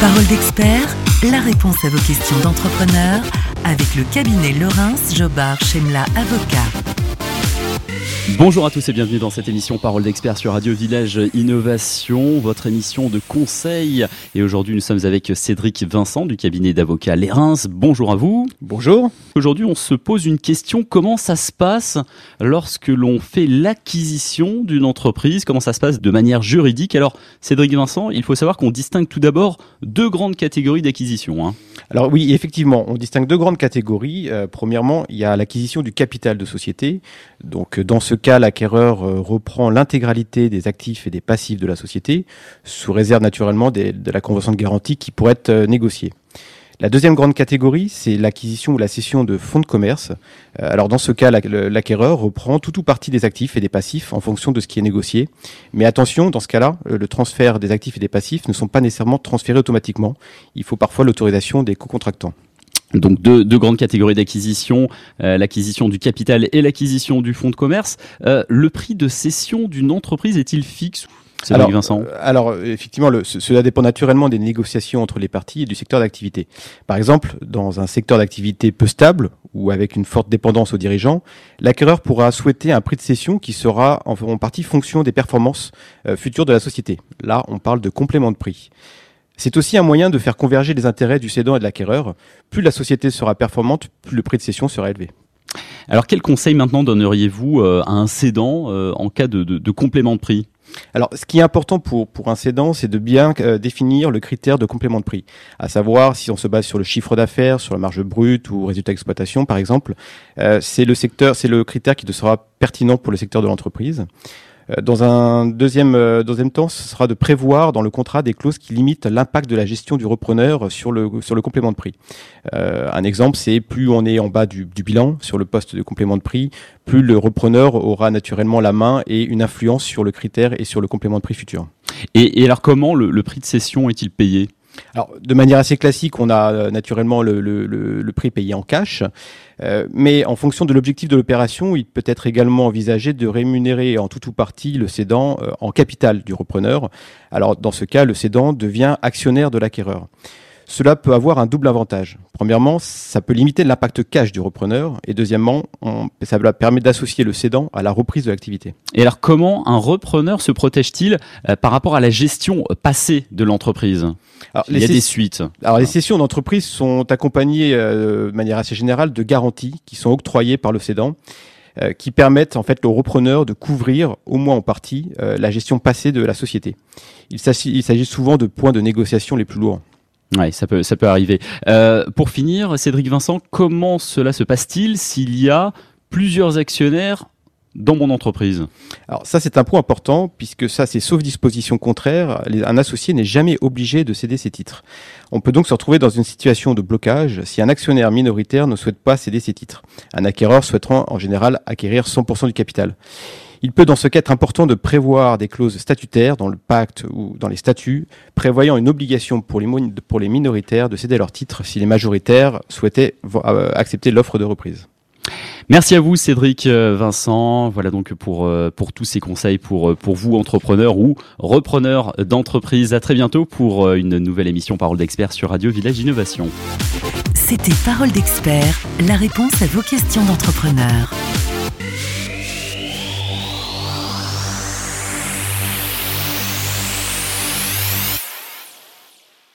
Parole d'expert, la réponse à vos questions d'entrepreneurs avec le cabinet Laurens Jobard Chemla Avocat. Bonjour à tous et bienvenue dans cette émission Parole d'expert sur Radio Village Innovation, votre émission de conseil. Et aujourd'hui, nous sommes avec Cédric Vincent du cabinet d'avocats Laurens. Bonjour à vous. Bonjour. Aujourd'hui, on se pose une question. Comment ça se passe lorsque l'on fait l'acquisition d'une entreprise? Comment ça se passe de manière juridique? Alors, Cédric Vincent, il faut savoir qu'on distingue tout d'abord deux grandes catégories d'acquisition. Alors oui, effectivement, on distingue deux grandes catégories. Premièrement, il y a l'acquisition du capital de société. Donc, dans ce cas, l'acquéreur reprend l'intégralité des actifs et des passifs de la société, sous réserve naturellement de la convention de garantie qui pourrait être négociée. La deuxième grande catégorie, c'est l'acquisition ou la cession de fonds de commerce. Alors dans ce cas, l'acquéreur reprend tout ou partie des actifs et des passifs en fonction de ce qui est négocié. Mais attention, dans ce cas-là, le transfert des actifs et des passifs ne sont pas nécessairement transférés automatiquement. Il faut parfois l'autorisation des co-contractants. Donc deux grandes catégories d'acquisition, l'acquisition du capital et l'acquisition du fonds de commerce. Le prix de cession d'une entreprise est-il fixe ? Alors, Vincent. Alors effectivement, cela dépend naturellement des négociations entre les parties et du secteur d'activité. Par exemple, dans un secteur d'activité peu stable ou avec une forte dépendance aux dirigeants, l'acquéreur pourra souhaiter un prix de cession qui sera en partie fonction des performances futures de la société. Là, on parle de complément de prix. C'est aussi un moyen de faire converger les intérêts du cédant et de l'acquéreur. Plus la société sera performante, plus le prix de cession sera élevé. Alors, quel conseil maintenant donneriez-vous à un cédant en cas de complément de prix ? Alors, ce qui est important pour un cédant, c'est de bien définir le critère de complément de prix. À savoir, si on se base sur le chiffre d'affaires, sur la marge brute ou résultat d'exploitation, par exemple, c'est le critère qui sera pertinent pour le secteur de l'entreprise. Dans un deuxième temps, ce sera de prévoir dans le contrat des clauses qui limitent l'impact de la gestion du repreneur sur le complément de prix. Un exemple, c'est plus on est en bas du bilan sur le poste de complément de prix, plus le repreneur aura naturellement la main et une influence sur le critère et sur le complément de prix futur. Et alors comment le prix de cession est-il payé ? Alors, de manière assez classique, on a naturellement le prix payé en cash, mais en fonction de l'objectif de l'opération, il peut être également envisagé de rémunérer en tout ou partie le cédant en capital du repreneur. Alors, dans ce cas, le cédant devient actionnaire de l'acquéreur. Cela peut avoir un double avantage. Premièrement, ça peut limiter l'impact cash du repreneur. Et deuxièmement, ça permet d'associer le cédant à la reprise de l'activité. Et alors, comment un repreneur se protège-t-il par rapport à la gestion passée de l'entreprise ? Alors, il y a des suites. Alors, les cessions d'entreprise sont accompagnées de manière assez générale de garanties qui sont octroyées par le cédant, qui permettent en fait au repreneur de couvrir, au moins en partie, la gestion passée de la société. Il s'agit souvent de points de négociation les plus lourds. Oui, ça peut arriver. Pour finir, Cédric Vincent, comment cela se passe-t-il s'il y a plusieurs actionnaires dans mon entreprise ? Alors ça, c'est un point important, puisque ça, c'est sauf disposition contraire, un associé n'est jamais obligé de céder ses titres. On peut donc se retrouver dans une situation de blocage si un actionnaire minoritaire ne souhaite pas céder ses titres. Un acquéreur souhaitant en général acquérir 100% du capital. Il peut dans ce cas être important de prévoir des clauses statutaires dans le pacte ou dans les statuts, prévoyant une obligation pour les minoritaires de céder leurs titres si les majoritaires souhaitaient accepter l'offre de reprise. Merci à vous Cédric Vincent. Voilà donc pour tous ces conseils pour vous entrepreneurs ou repreneurs d'entreprise. À très bientôt pour une nouvelle émission Parole d'expert sur Radio Village Innovation. C'était Parole d'expert, la réponse à vos questions d'entrepreneurs.